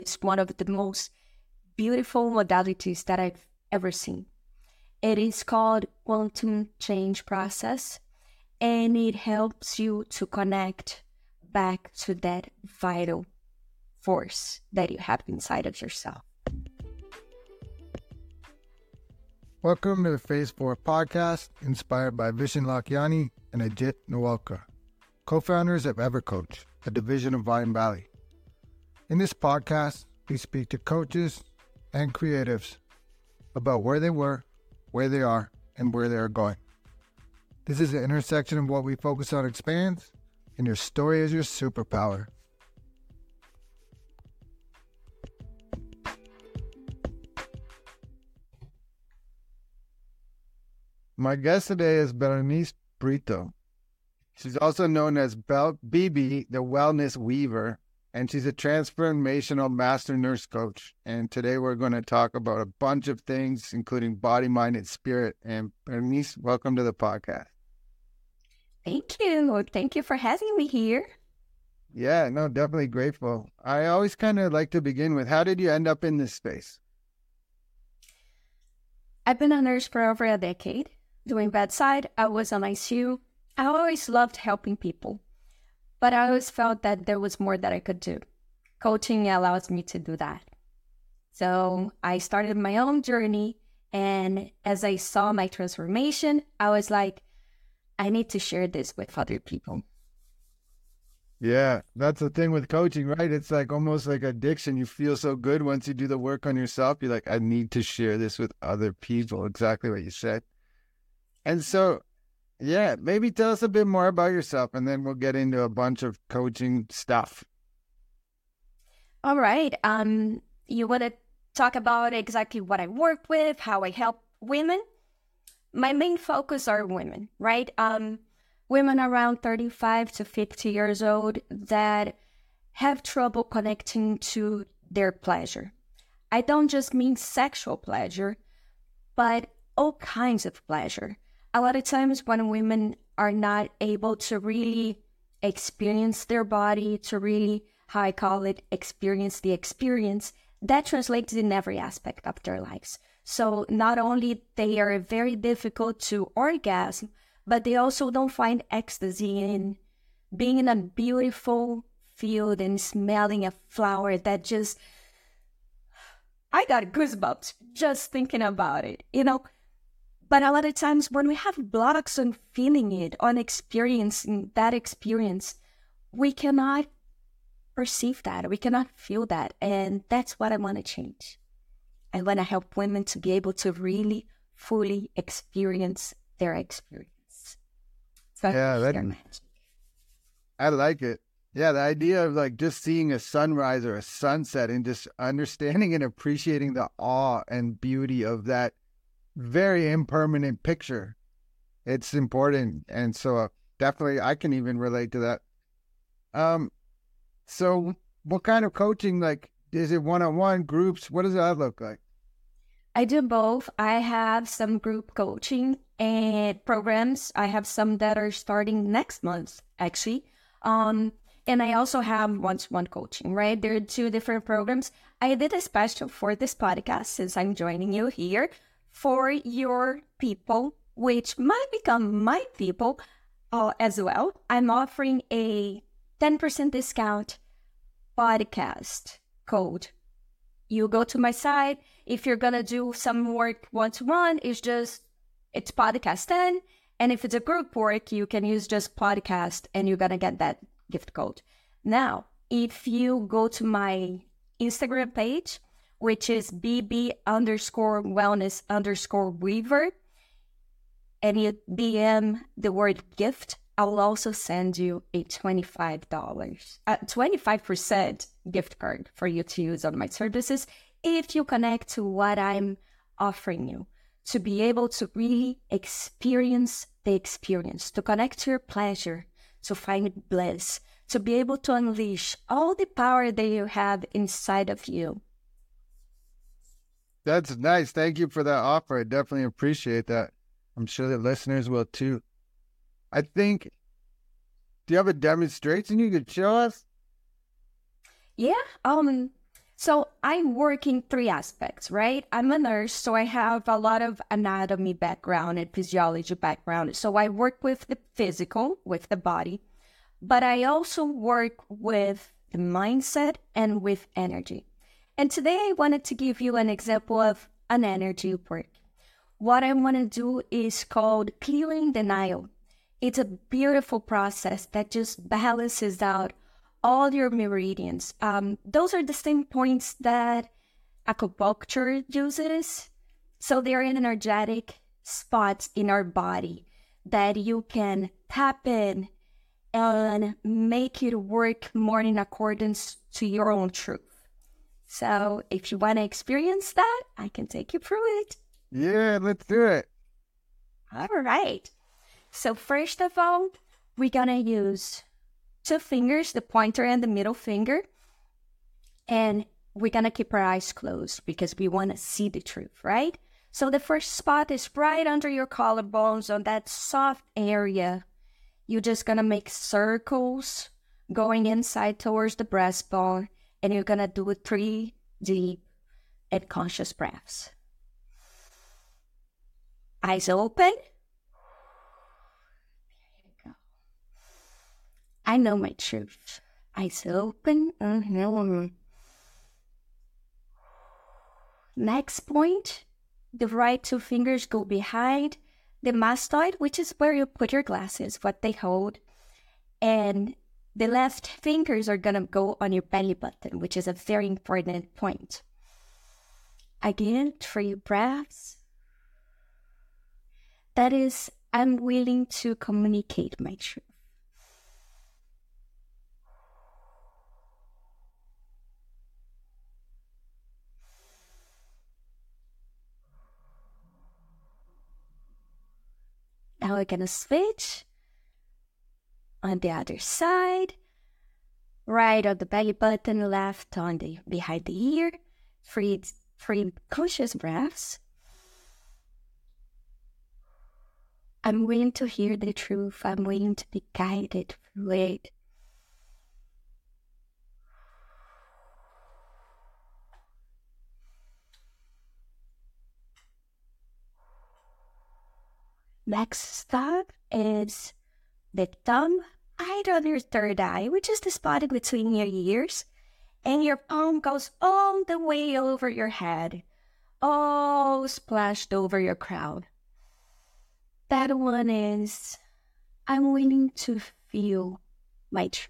It's one of the most beautiful modalities that I've ever seen. It is called quantum change process, and it helps you to connect back to that vital force that you have inside of yourself. Welcome to the Phase 4 podcast, inspired by Vishen Lakhiani and Ajit Nawalkar, co-founders of EverCoach, a division of Mindvalley. In this podcast, we speak to coaches and creatives about where they were, where they are, and where they are going. This is the intersection of what we focus on expands, and your story is your superpower. My guest today is Berenice Brito. She's also known as BB, the Wellness Weaver, and she's a transformational master nurse coach. And today we're going to talk about a bunch of things, including body, mind, and spirit. And Berenice, welcome to the podcast. Thank you. Thank you for having me here. Yeah, no, definitely grateful. I always kind of like to begin with, how did you end up in this space? I've been a nurse for over a decade. Doing bedside, I was on ICU. I always loved helping people, but I always felt that there was more that I could do. Coaching allows me to do that. So I started my own journey, and as I saw my transformation, I was like, I need to share this with other people. Yeah, that's the thing with coaching, right? It's like almost like addiction. You feel so good once you do the work on yourself. You're like, I need to share this with other people. Exactly what you said. And so, yeah, maybe tell us a bit more about yourself, and then we'll get into a bunch of coaching stuff. All right. You want to talk about exactly what I work with, how I help women? My main focus are women, right? Women around 35 to 50 years old that have trouble connecting to their pleasure. I don't just mean sexual pleasure, but all kinds of pleasure. A lot of times when women are not able to really experience their body, to really, how I call it, experience the experience, that translates in every aspect of their lives. So not only they are very difficult to orgasm, but they also don't find ecstasy in being in a beautiful field and smelling a flower that just, I got goosebumps just thinking about it, you know? But a lot of times when we have blocks on feeling it, on experiencing that experience, we cannot perceive that, we cannot feel that. And that's what I want to change. I want to help women to be able to really fully experience their experience. So Yeah, I like it. Yeah, the idea of like just seeing a sunrise or a sunset and just understanding and appreciating the awe and beauty of that very impermanent picture. It's important. And so definitely I can even relate to that. So what kind of coaching, like, is it one-on-one, groups? What does that look like? I do both. I have some group coaching and programs. I have some that are starting next month, actually. And I also have one-to-one coaching, right? There are two different programs. I did a special for this podcast since I'm joining you here for your people, which might become my people as well. I'm offering a 10% discount podcast code. You go to my site. If you're going to do some work one-to-one, it's podcast 10. And if it's a group work, you can use just podcast and you're going to get that gift code. Now, if you go to my Instagram page, which is BB_wellness_weaver, and you DM the word gift, I will also send you a $25% gift card for you to use on my services if you connect to what I'm offering you, to be able to really experience the experience, to connect to your pleasure, to find bliss, to be able to unleash all the power that you have inside of you. That's nice. Thank you for that offer. I definitely appreciate that. I'm sure the listeners will too. I think, do you have a demonstration you could show us? Yeah. So I work in three aspects, right? I'm a nurse, so I have a lot of anatomy background and physiology background. So I work with the physical, with the body, but I also work with the mindset and with energy. And today I wanted to give you an example of an energy work. What I want to do is called clearing denial. It's a beautiful process that just balances out all your meridians. Those are the same points that acupuncture uses. So they're energetic spots in our body that you can tap in and make it work more in accordance to your own truth. So if you want to experience that, I can take you through it. Yeah, let's do it. All right. So first of all, we're going to use two fingers, the pointer and the middle finger. And we're going to keep our eyes closed because we want to see the truth, right? So the first spot is right under your collarbones on that soft area. You're just going to make circles going inside towards the breastbone. And you're going to do 3 deep and conscious breaths. Eyes open. I know my truth. Eyes open. Next point, the right 2 fingers go behind the mastoid, which is where you put your glasses, what they hold. And the left fingers are going to go on your belly button, which is a very important point. Again, 3 breaths. That is, I'm willing to communicate my truth. Now we're going to switch on the other side. Right on the belly button, left on the behind the ear. 3 conscious breaths. I'm willing to hear the truth. I'm willing to be guided through it. Next step is the thumb right on your third eye, which is the spot between your ears. And your palm goes all the way over your head, all splashed over your crown. That one is, I'm willing to feel my truth.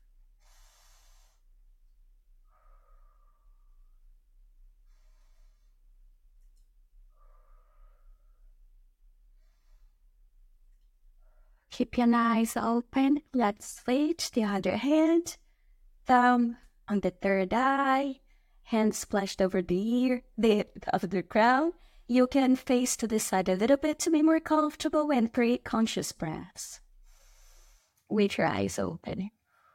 Keep your eyes open. Let's switch the other hand. Thumb on the third eye. Hand splashed over the ear, of the crown. You can face to the side a little bit to be more comfortable and create conscious breaths with your eyes open.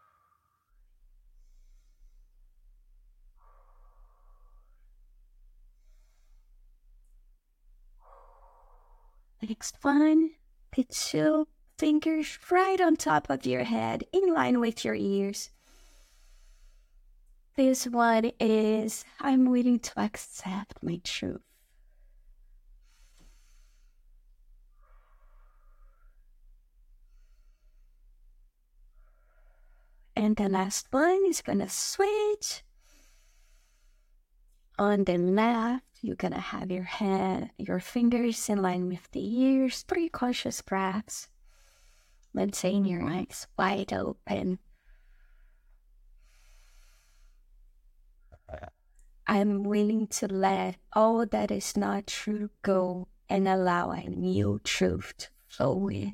Next one, the 2 fingers right on top of your head, in line with your ears. This one is, I'm willing to accept my truth. And the last one is going to switch. On the left, you're going to have your fingers in line with the ears, 3 conscious breaths. Maintain your eyes wide open. I'm willing to let all that is not true go and allow a new truth to flow in.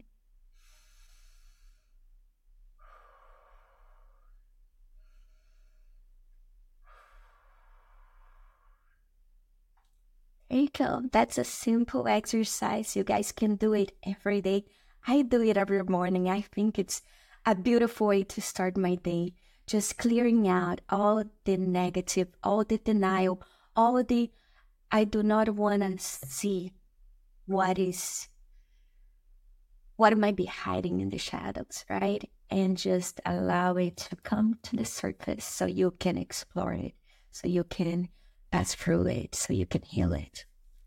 There you go. That's a simple exercise. You guys can do it every day. I do it every morning. I think it's a beautiful way to start my day. Just clearing out all the negative, all the denial, all the I do not want to see what might be hiding in the shadows, right? And just allow it to come to the surface so you can explore it. so you can pass through it, so you can heal it.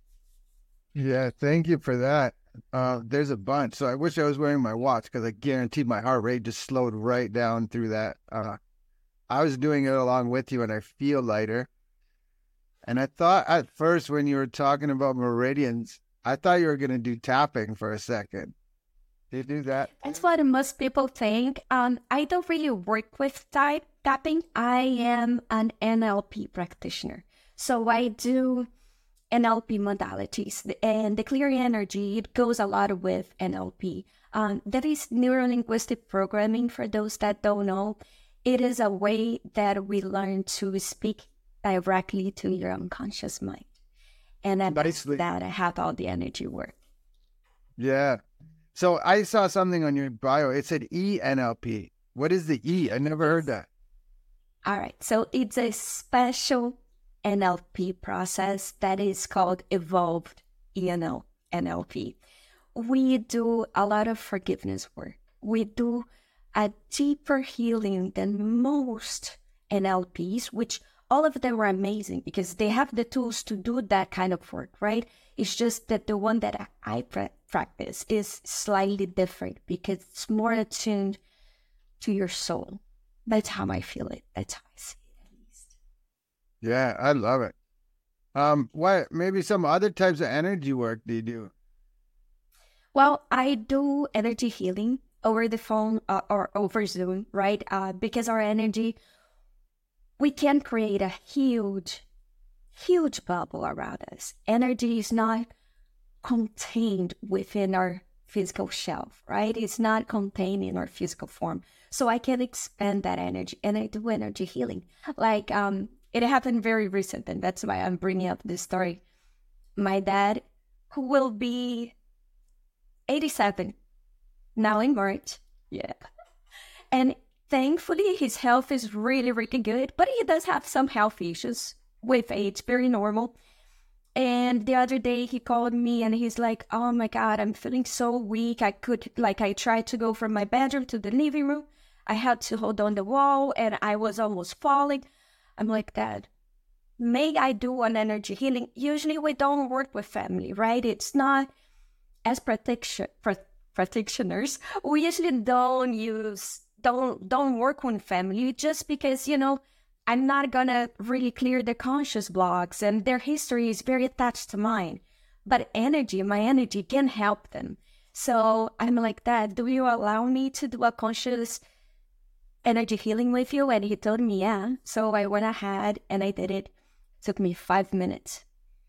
Yeah, thank you for that. There's a bunch. So I wish I was wearing my watch because I guaranteed my heart rate just slowed right down through that. I was doing it along with you and I feel lighter. And I thought at first when you were talking about meridians, I thought you were going to do tapping for a second. Did you do that? That's what most people think. I don't really work with tapping. I am an NLP practitioner. So I do NLP modalities, and the clear energy, it goes a lot with NLP. That is neuro-linguistic programming, for those that don't know. It is a way that we learn to speak directly to your unconscious mind. And that's that I have all the energy work. Yeah. So I saw something on your bio. It said ENLP. What is the E? I never heard that. All right. So it's a special NLP process that is called Evolved NLP. We do a lot of forgiveness work. We do a deeper healing than most NLPs, which all of them are amazing because they have the tools to do that kind of work, right? It's just that the one that I practice is slightly different because it's more attuned to your soul. That's how I feel it. That's how I see it, at least. Yeah, I love it. What maybe some other types of energy work do you do? Well, I do energy healing over the phone or over Zoom, right? Because our energy, we can create a huge bubble around us. Energy is not contained within our physical shelf, right? It's not contained in our physical form. So I can expand that energy, and I do energy healing. Like, it happened very recent, and that's why I'm bringing up this story. My dad, who will be 87 now in March, yeah. And thankfully, his health is really, really good, but he does have some health issues with age, very normal. And the other day he called me and he's like, oh my God, I'm feeling so weak. I tried to go from my bedroom to the living room. I had to hold on the wall and I was almost falling. I'm like, Dad, may I do an energy healing? Usually we don't work with family, right? It's not as practitioners. We usually don't work with family just because, I'm not gonna really clear the conscious blocks and their history is very attached to mine. But my energy can help them. So I'm like, Dad, do you allow me to do a conscious energy healing with you? And he told me, yeah. So I went ahead and I did it. It took me 5 minutes.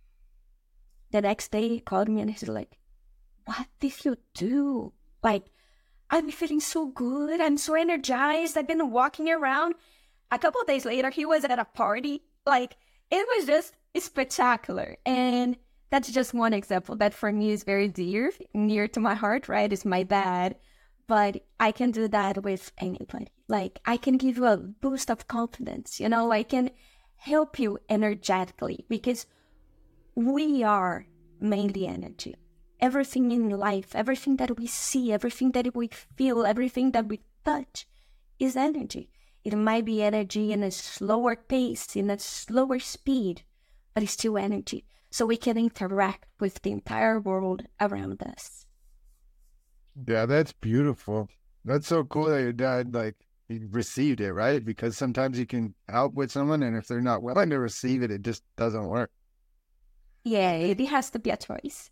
The next day he called me and he's like, what did you do? Like, I'm feeling so good. I'm so energized. I've been walking around. A couple of days later, he was at a party. Like, it was just spectacular. And that's just one example that for me is very near to my heart, right? It's my dad. But I can do that with anybody. Like, I can give you a boost of confidence. I can help you energetically because we are mainly energy. Everything in life, everything that we see, everything that we feel, everything that we touch is energy. It might be energy in a slower pace, in a slower speed, but it's still energy. So we can interact with the entire world around us. Yeah, that's beautiful. That's so cool that your dad, he received it, right? Because sometimes you can help with someone, and if they're not willing to receive it, it just doesn't work. Yeah, it has to be a choice.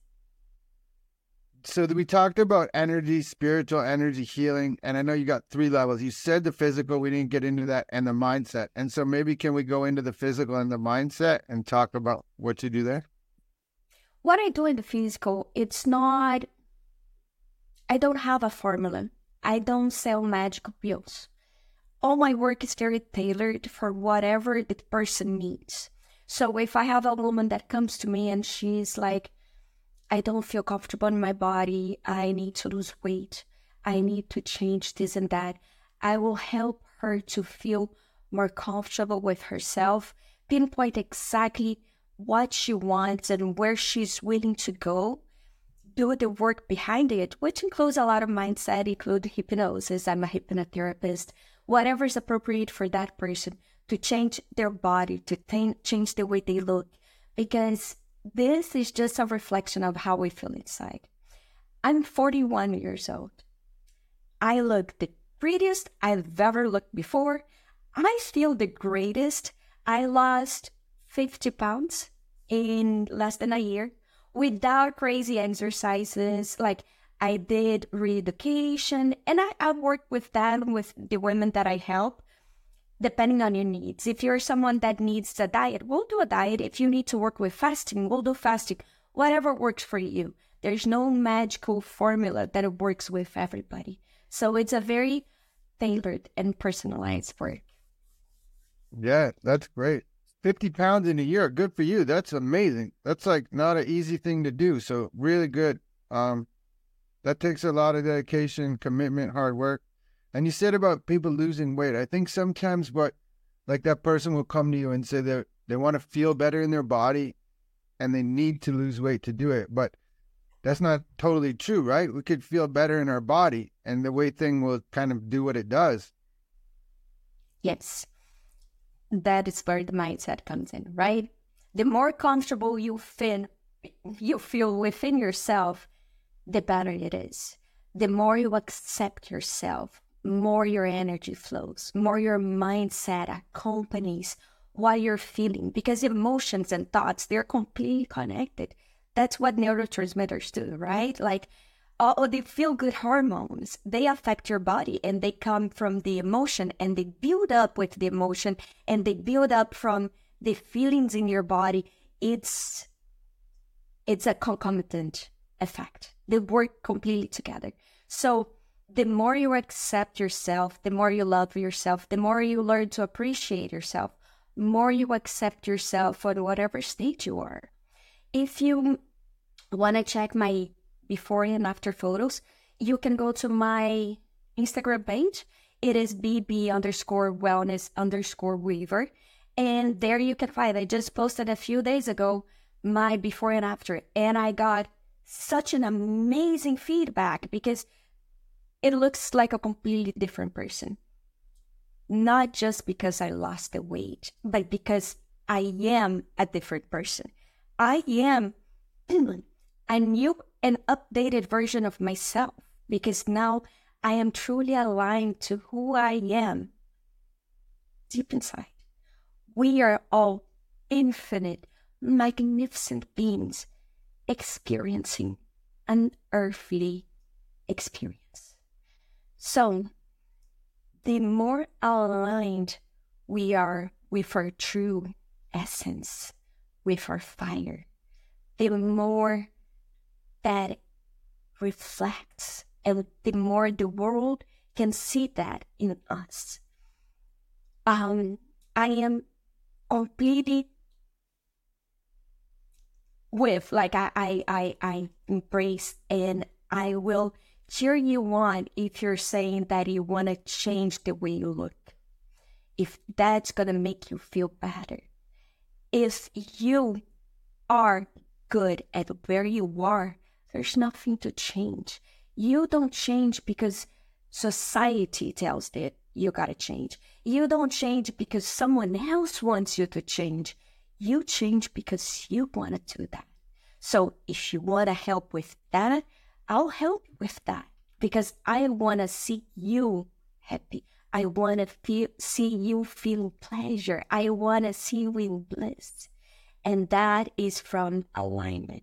So we talked about energy, spiritual energy healing, and I know you got 3 levels. You said the physical, we didn't get into that, and the mindset. And so maybe can we go into the physical and the mindset and talk about what you do there? What I do in the physical, I don't have a formula. I don't sell magical pills. All my work is very tailored for whatever the person needs. So if I have a woman that comes to me and she's like, I don't feel comfortable in my body, I need to lose weight, I need to change this and that, I will help her to feel more comfortable with herself, pinpoint exactly what she wants and where she's willing to go, do the work behind it, which includes a lot of mindset, include hypnosis. I'm a hypnotherapist, whatever is appropriate for that person to change their body, to change the way they look, because this is just a reflection of how we feel inside. I'm 41 years old. I look the prettiest I've ever looked before. I feel the greatest. I lost 50 pounds in less than a year without crazy exercises. Like, I did re-education, and I work with them, with the women that I help, depending on your needs. If you're someone that needs a diet, we'll do a diet. If you need to work with fasting, we'll do fasting. Whatever works for you. There's no magical formula that works with everybody. So it's a very tailored and personalized work. Yeah, that's great. 50 pounds in a year. Good for you. That's amazing. That's like not an easy thing to do. So really good. That takes a lot of dedication, commitment, hard work. And you said about people losing weight. I think sometimes that person will come to you and say that they want to feel better in their body and they need to lose weight to do it. But that's not totally true, right? We could feel better in our body and the weight thing will kind of do what it does. Yes. That is where the mindset comes in, right? The more comfortable you feel within yourself, the better it is. The more you accept yourself, more your energy flows, more your mindset accompanies what you're feeling, because emotions and thoughts, they're completely connected. That's what neurotransmitters do, right? Like, all the feel-good hormones, they affect your body, and they come from the emotion, and they build up with the emotion, and they build up from the feelings in your body. It's a concomitant effect. They work completely together. So the more you accept yourself, the more you love yourself, the more you learn to appreciate yourself, more you accept yourself on whatever state you are. If you want to check my before and after photos, you can go to my Instagram page. It is bb_wellness_weaver. And there you can find, I just posted a few days ago my before and after. And I got such an amazing feedback because it looks like a completely different person. Not just because I lost the weight, but because I am a different person. I am a new and updated version of myself, because now I am truly aligned to who I am deep inside. We are all infinite, magnificent beings experiencing an earthly experience. So, the more aligned we are with our true essence, with our fire, the more that reflects, and the more the world can see that in us. I am completely with, like, I embrace, and I will cheer you on if you're saying that you want to change the way you look. If that's going to make you feel better. If you are good at where you are, there's nothing to change. You don't change because society tells that you got to change. You don't change because someone else wants you to change. You change because you want to do that. So if you want to help with that, I'll help you with that, because I want to see you happy. I want to see you feel pleasure. I want to see you in bliss. And that is from alignment.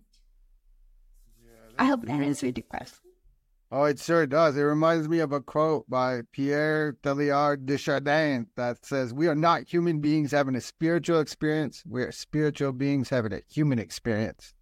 I hope that answered the question. Oh, it sure does. It reminds me of a quote by Pierre Teilhard de Chardin that says, "We are not human beings having a spiritual experience. We are spiritual beings having a human experience."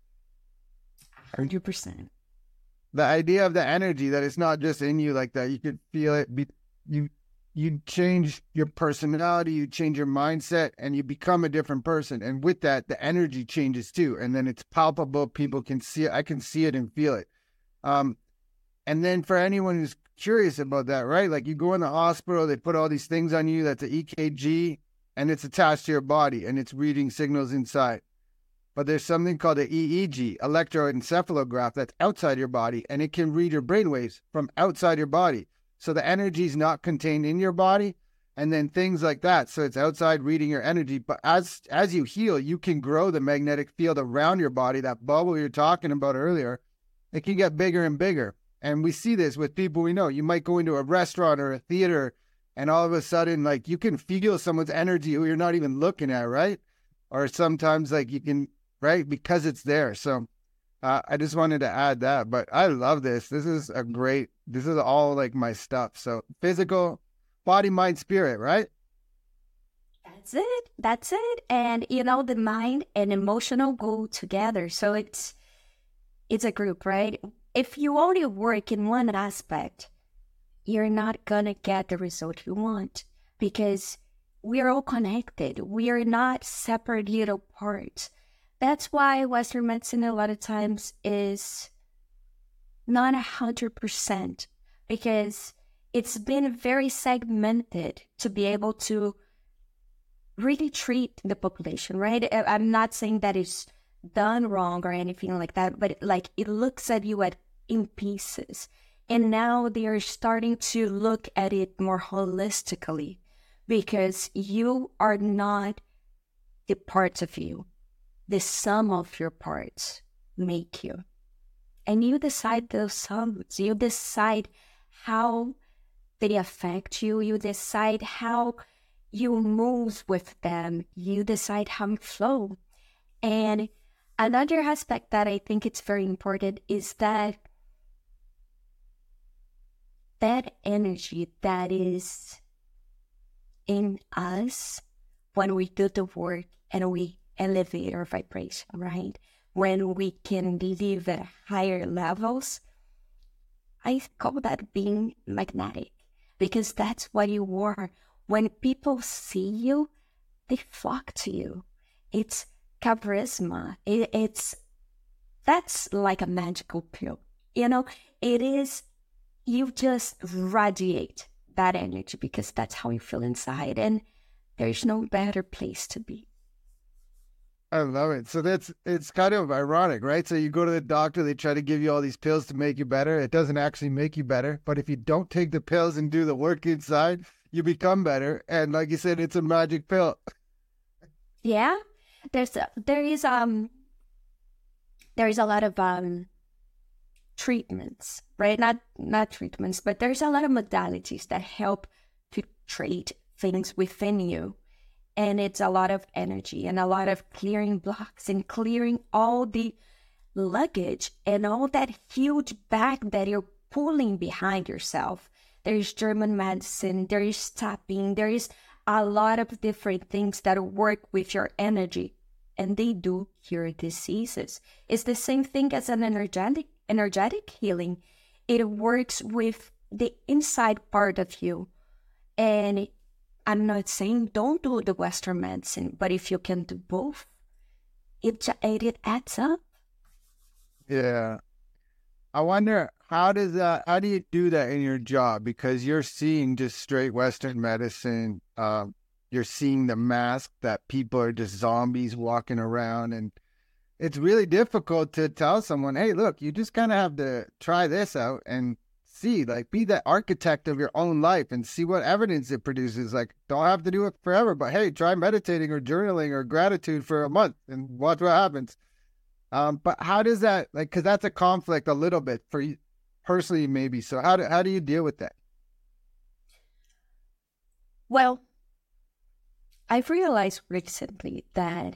100%. The idea of the energy, that it's not just in you like that. You could feel it. You change your personality, you change your mindset, and you become a different person. And with that, the energy changes too. And then it's palpable. People can see it. I can see it and feel it. And then for anyone who's curious about that, right? Like, you go in the hospital, they put all these things on you. That's an EKG, and it's attached to your body, and it's reading signals inside. But there's something called the EEG, electroencephalograph, that's outside your body, and it can read your brainwaves from outside your body. So the energy is not contained in your body, and then things like that. So it's outside reading your energy. But as you heal, you can grow the magnetic field around your body, that bubble you're talking about earlier. It can get bigger and bigger. And we see this with people we know. You might go into a restaurant or a theater, and all of a sudden, like, you can feel someone's energy who you're not even looking at, right? Or sometimes, like, you can, right? Because it's there. So I just wanted to add that. But I love this. This is all like my stuff. So physical, body, mind, spirit, right? That's it. And, the mind and emotional go together. So it's a group, right? If you only work in one aspect, you're not going to get the result you want, because we are all connected. We are not separate little parts. That's why Western medicine a lot of times is not 100%, because it's been very segmented to be able to really treat the population, right? I'm not saying that it's done wrong or anything like that, but like, it looks at you in pieces. And now they are starting to look at it more holistically, because you are not the parts of you. The sum of your parts make you. And you decide those sums. You decide how they affect you. You decide how you move with them. You decide how you flow. And another aspect that I think it's very important is that energy that is in us when we do the work and we elevate our vibration, right? When we can live at higher levels, I call that being magnetic, because that's what you are. When people see you, they flock to you. It's charisma. That's like a magical pill. It is, you just radiate that energy, because that's how you feel inside. And there's no better place to be. I love it. So it's kind of ironic, right? So you go to the doctor, they try to give you all these pills to make you better. It doesn't actually make you better. But if you don't take the pills and do the work inside, you become better. And like you said, it's a magic pill. Yeah. There is a lot of treatments, right? Not treatments, but there's a lot of modalities that help to treat things within you. And it's a lot of energy and a lot of clearing blocks and clearing all the luggage and all that huge bag that you're pulling behind yourself. There is German medicine, there is tapping, there is a lot of different things that work with your energy, and they do cure diseases. It's the same thing as an energetic healing. It works with the inside part of you. And I'm not saying don't do the Western medicine, but if you can do both, it adds up. Yeah. I wonder, how do you do that in your job? Because you're seeing just straight Western medicine. You're seeing the mask that people are just zombies walking around. And it's really difficult to tell someone, hey, look, you just kind of have to try this out and see, like, be the architect of your own life and see what evidence it produces. Like, don't have to do it forever, but hey, try meditating or journaling or gratitude for a month and watch what happens. But how does that, like, because that's a conflict a little bit for you personally, maybe. So how do you deal with that? Well, I've realized recently that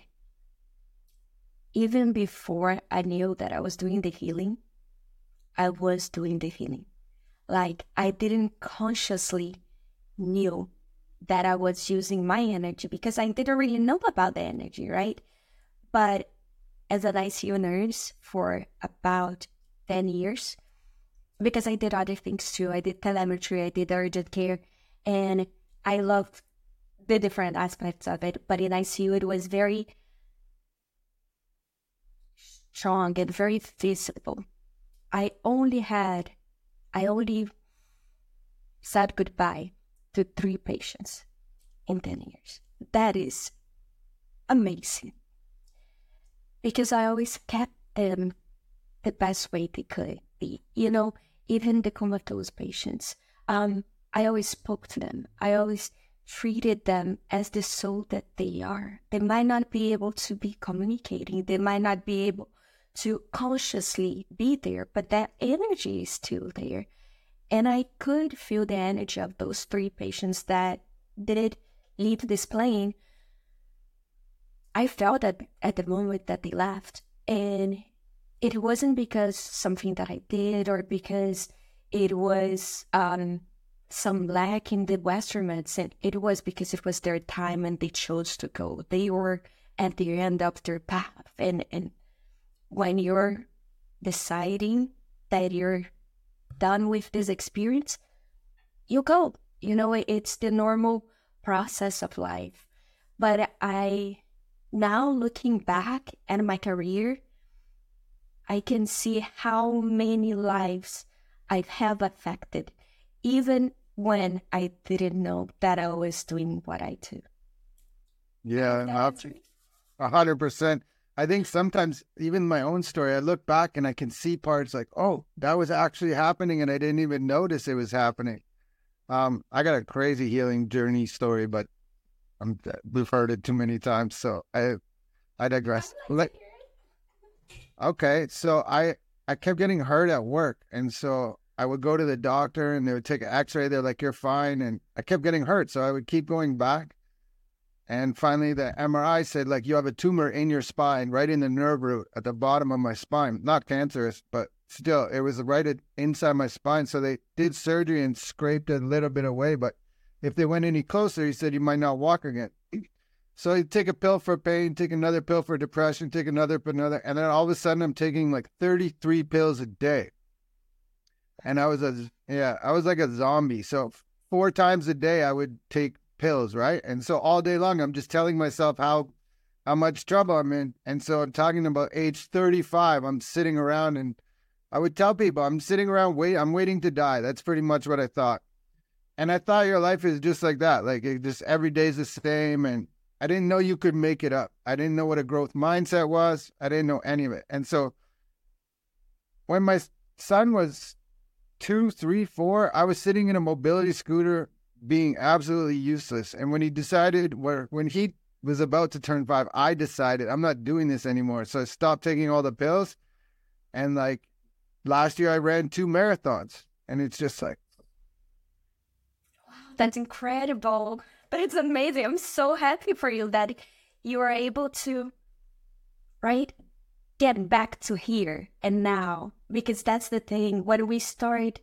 even before I knew that I was doing the healing, I was doing the healing. Like, I didn't consciously knew that I was using my energy, because I didn't really know about the energy, right? But as an ICU nurse for about 10 years, because I did other things too. I did telemetry, I did urgent care, and I loved the different aspects of it. But in ICU, it was very strong and very visible. I only said goodbye to 3 patients in 10 years. That is amazing. Because I always kept them the best way they could be. Even the comatose patients. I always spoke to them. I always treated them as the soul that they are. They might not be able to be communicating. They might not be able to consciously be there, but that energy is still there. And I could feel the energy of those 3 patients that did leave this plane. I felt that at the moment that they left. And it wasn't because something that I did or because it was some lack in the Western medicine. It was because it was their time and they chose to go. They were at the end of their path. And when you're deciding that you're done with this experience, you go. It's the normal process of life. But now looking back at my career, I can see how many lives I have affected, even when I didn't know that I was doing what I do. Yeah, 100%. I think sometimes, even my own story, I look back and I can see parts like, oh, that was actually happening and I didn't even notice it was happening. I got a crazy healing journey story, but we've heard it too many times, so I digress. Okay, so I kept getting hurt at work, and so I would go to the doctor and they would take an x-ray. They're like, you're fine. And I kept getting hurt, so I would keep going back. And finally, the MRI said, like, you have a tumor in your spine, right in the nerve root at the bottom of my spine. Not cancerous, but still, it was right inside my spine. So they did surgery and scraped it a little bit away. But if they went any closer, he said, you might not walk again. So I take a pill for pain, take another pill for depression, take another. And then all of a sudden, I'm taking like 33 pills a day. And I was like a zombie. So 4 times a day, I would take pills, right? And so all day long, I'm just telling myself how much trouble I'm in. And so I'm talking about age 35. I'm sitting around and I would tell people I'm sitting around I'm waiting to die. That's pretty much what I thought. And I thought your life is just like that. Like just every day's the same. And I didn't know you could make it up. I didn't know what a growth mindset was. I didn't know any of it. And so when my son was 2, 3, 4, I was sitting in a mobility scooter being absolutely useless. And when he was about to turn 5, I decided I'm not doing this anymore. So I stopped taking all the pills. And like last year I ran 2 marathons, and it's just like, wow, that's incredible. But it's amazing. I'm so happy for you that you are able to, right, get back to here and now. Because that's the thing. When we start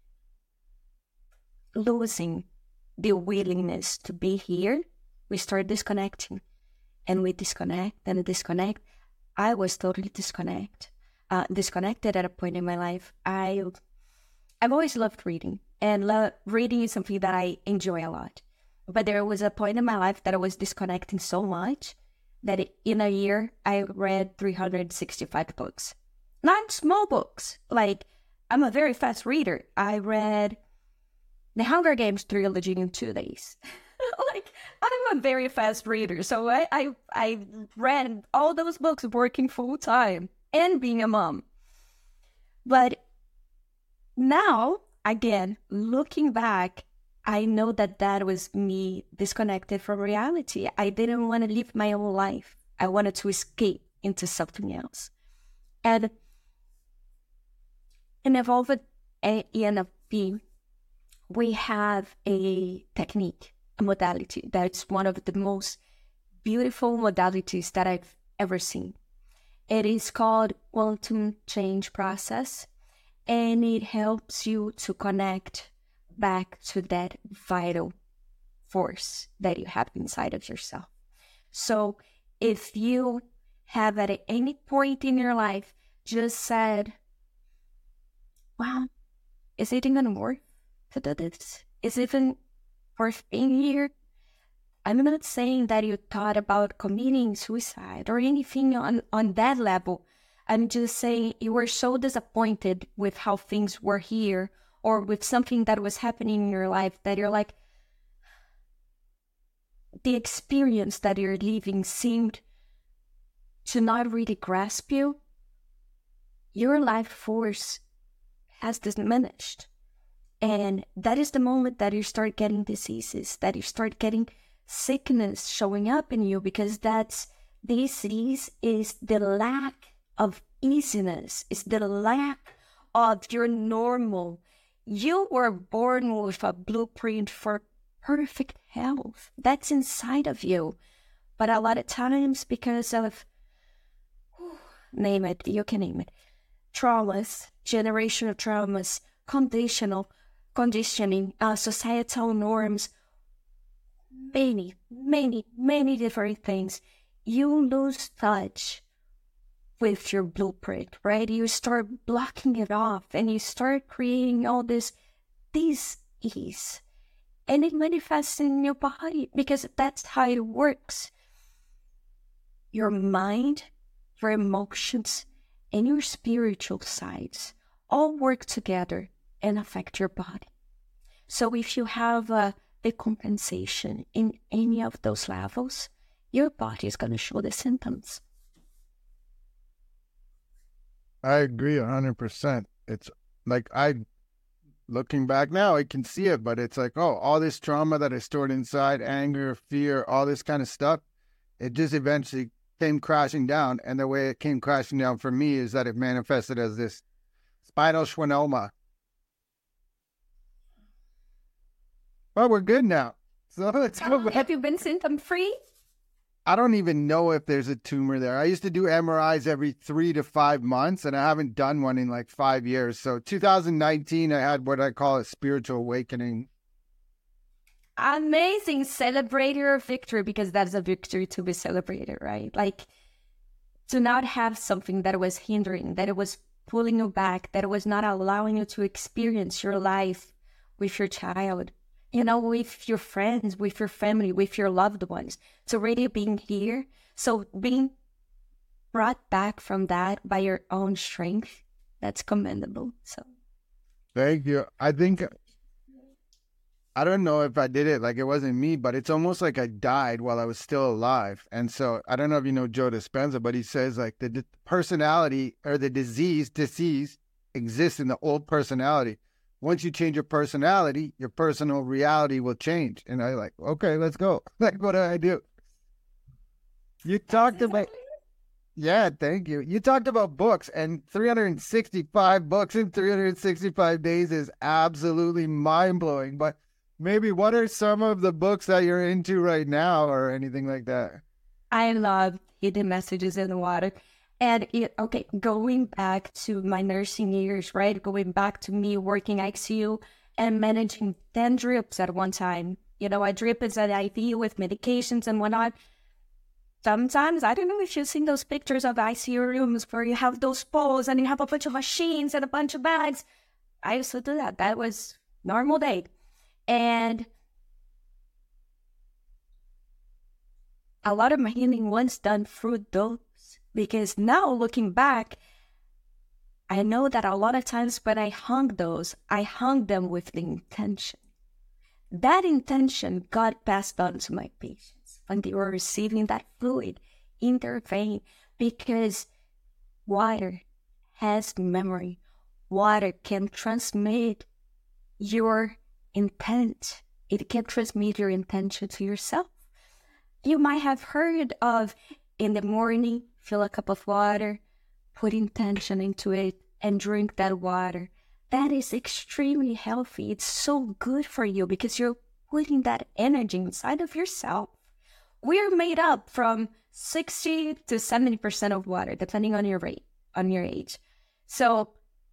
losing the willingness to be here, we start disconnecting. And we disconnect and disconnect. I was totally disconnected at a point in my life. I've always loved reading. And reading is something that I enjoy a lot. But there was a point in my life that I was disconnecting so much that in a year, I read 365 books. Not small books. Like, I'm a very fast reader. I read the Hunger Games trilogy in 2 days. Like, I'm a very fast reader. So I read all those books working full time and being a mom. But now, again, looking back, I know that was me disconnected from reality. I didn't want to live my own life. I wanted to escape into something else. And in Evolved ENFP, we have a technique, a modality that's one of the most beautiful modalities that I've ever seen. It is called Quantum Change Process, and it helps you to connect back to that vital force that you have inside of yourself. So if you have at any point in your life just said, wow, is it even worth to do this? Is it even worth being here? I'm not saying that you thought about committing suicide or anything on that level. I'm just saying you were so disappointed with how things were here or with something that was happening in your life that you're like, the experience that you're living seemed to not really grasp you. Your life force has diminished. And that is the moment that you start getting diseases, that you start getting sickness showing up in you, because that's disease is the lack of easiness, is the lack of your normal. You were born with a blueprint for perfect health. That's inside of you. But a lot of times, because of, name it, you can name it, traumas, generational traumas, conditioning, societal norms, many different things, you lose touch with your blueprint, right? You start blocking it off and you start creating all this ease. And it manifests in your body because that's how it works. Your mind, your emotions, and your spiritual sides all work together and affect your body. So if you have a decompensation in any of those levels, your body is going to show the symptoms. I agree 100%. It's like looking back now, I can see it, but it's like, oh, all this trauma that I stored inside, anger, fear, all this kind of stuff, it just eventually came crashing down. And the way it came crashing down for me is that it manifested as this spinal schwannoma. Well, we're good now. So it's have you been symptom free? I don't even know if there's a tumor there. I used to do MRIs every 3 to 5 months, and I haven't done one in like 5 years. So 2019, I had what I call a spiritual awakening. Amazing. Celebrate your victory, because that's a victory to be celebrated, right? Like, to not have something that was hindering, that it was pulling you back, that it was not allowing you to experience your life with your child, with your friends, with your family, with your loved ones. So really being here, so being brought back from that by your own strength, that's commendable. So thank you. I don't know if I did it, like it wasn't me, but it's almost like I died while I was still alive. And so I don't know if you know Joe Dispenza, but he says like the personality or the disease exists in the old personality. Once you change your personality, your personal reality will change. And I like, okay, let's go. Like, what do I do? You talked about, yeah, thank you. You talked about books, and 365 books in 365 days is absolutely mind-blowing. But maybe what are some of the books that you're into right now or anything like that? I love Hidden Messages in the Water. And going back to my nursing years, right? Going back to me working ICU and managing 10 drips at one time. A drip is an IV with medications and whatnot. Sometimes, I don't know if you've seen those pictures of ICU rooms where you have those poles and you have a bunch of machines and a bunch of bags. I used to do that. That was normal day. And a lot of my healing was done through those. Because now looking back, I know that a lot of times when I hung them with the intention. That intention got passed on to my patients when they were receiving that fluid in their vein, because water has memory. Water can transmit your intent. It can transmit your intention to yourself. You might have heard of, in the morning, fill a cup of water, put intention into it, and drink that water. That is extremely healthy. It's so good for you because you're putting that energy inside of yourself. We're made up from 60 to 70% of water, depending on your age. So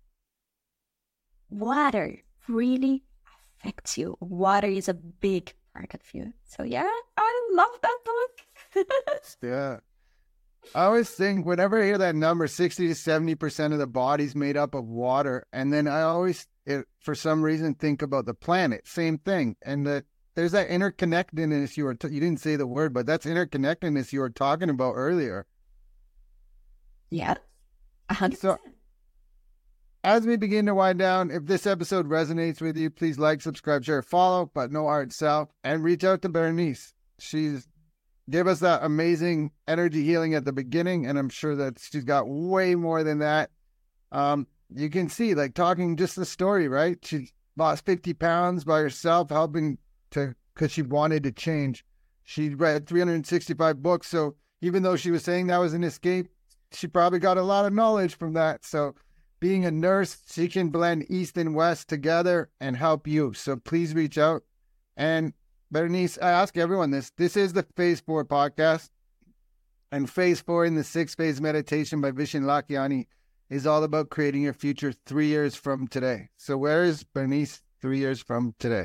water really affects you. Water is a big part of you. So yeah, I love that book. Yeah. I always think, whenever I hear that number, 60 to 70% of the body's made up of water. And then I always, for some reason, think about the planet. Same thing. And there's that interconnectedness you didn't say the word, but that's interconnectedness you were talking about earlier. Yeah. 100%. So as we begin to wind down, if this episode resonates with you, please like, subscribe, share, follow, but no hard sell, and reach out to Berenice. She's give us that amazing energy healing at the beginning, and I'm sure that she's got way more than that. You can see, like, talking just the story, right? lost 50 pounds by herself, because she wanted to change. She read 365 books. So even though she was saying that was an escape, she probably got a lot of knowledge from that. So being a nurse, she can blend East and West together and help you. So please reach out. And Berenice, I ask everyone this. This is the Phase 4 podcast. And Phase 4 in the 6-phase meditation by Vishen Lakhiani is all about creating your future 3 years from today. So where is Berenice 3 years from today?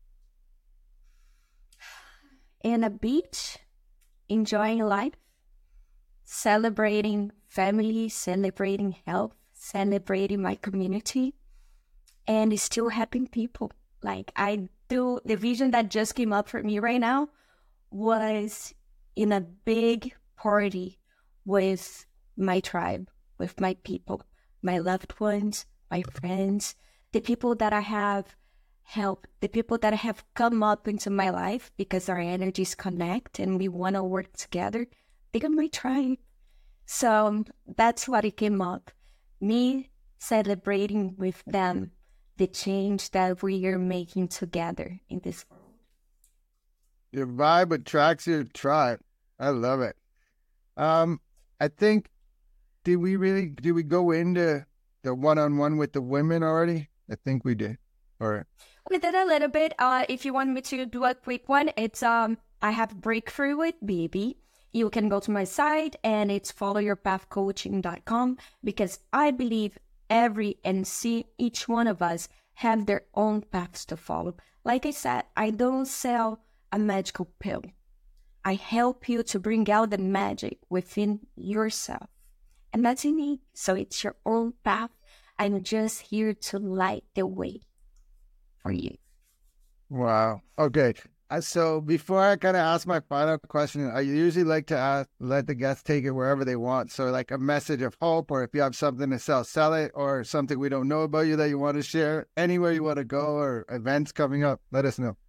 In a beach, enjoying life, celebrating family, celebrating health, celebrating my community, and still helping people. Like the vision that just came up for me right now was in a big party with my tribe, with my people, my loved ones, my friends, the people that I have helped, the people that have come up into my life because our energies connect and we want to work together. They are my tribe. So that's what it came up. Me celebrating with them the change that we are making together in this world. Your vibe attracts your tribe. I love it. I think, did we go into the one-on-one with the women already? I think we did. All right. We did a little bit. If you want me to do a quick one, it's I have Breakthrough with Baby. You can go to my site and it's followyourpathcoaching.com, because I believe each one of us have their own paths to follow. Like I said, I don't sell a magical pill. I help you to bring out the magic within yourself. And that's unique. So it's your own path. I'm just here to light the way for you. Wow. Okay. So before I kind of ask my final question, I usually like to let the guests take it wherever they want. So like a message of hope, or if you have something to sell it, or something we don't know about you that you want to share, anywhere you want to go, or events coming up, let us know.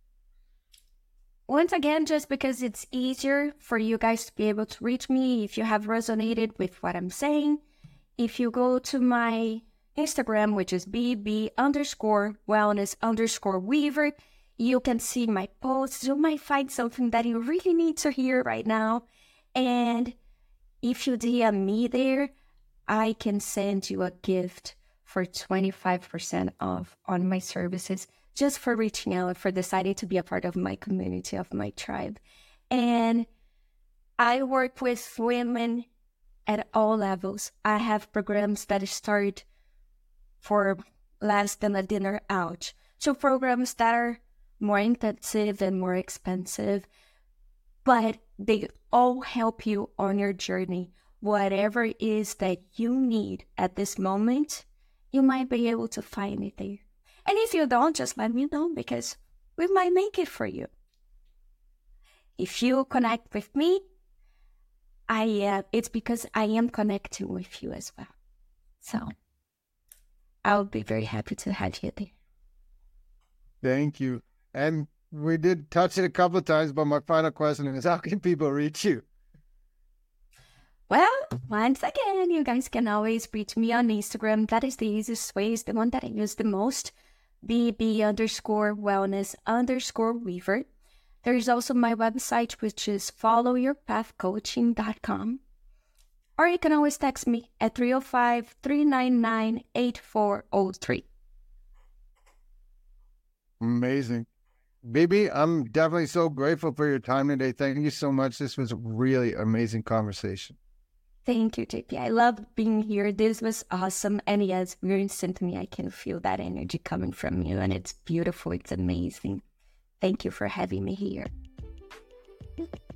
Once again, just because it's easier for you guys to be able to reach me if you have resonated with what I'm saying, if you go to my Instagram, which is bb_wellness_weaver, you can see my posts. You might find something that you really need to hear right now. And if you DM me there, I can send you a gift for 25% off on my services, just for reaching out, for deciding to be a part of my community, of my tribe. And I work with women at all levels. I have programs that start for less than a dinner out, so programs that are more intensive and more expensive, but they all help you on your journey. Whatever it is that you need at this moment, you might be able to find it there. And if you don't, just let me know, because we might make it for you. If you connect with me, it's because I am connecting with you as well. So I'll be very happy to have you there. Thank you. And we did touch it a couple of times, but my final question is, how can people reach you? Well, once again, you guys can always reach me on Instagram. That is the easiest way, is the one that I use the most. bb_wellness_weaver. There is also my website, which is followyourpathcoaching.com. Or you can always text me at 305-399-8403. Amazing. Baby, I'm definitely so grateful for your time today. Thank you so much. This was a really amazing conversation. Thank you, JP. I love being here. This was awesome. And yes, very instantly, I can feel that energy coming from you. And it's beautiful. It's amazing. Thank you for having me here.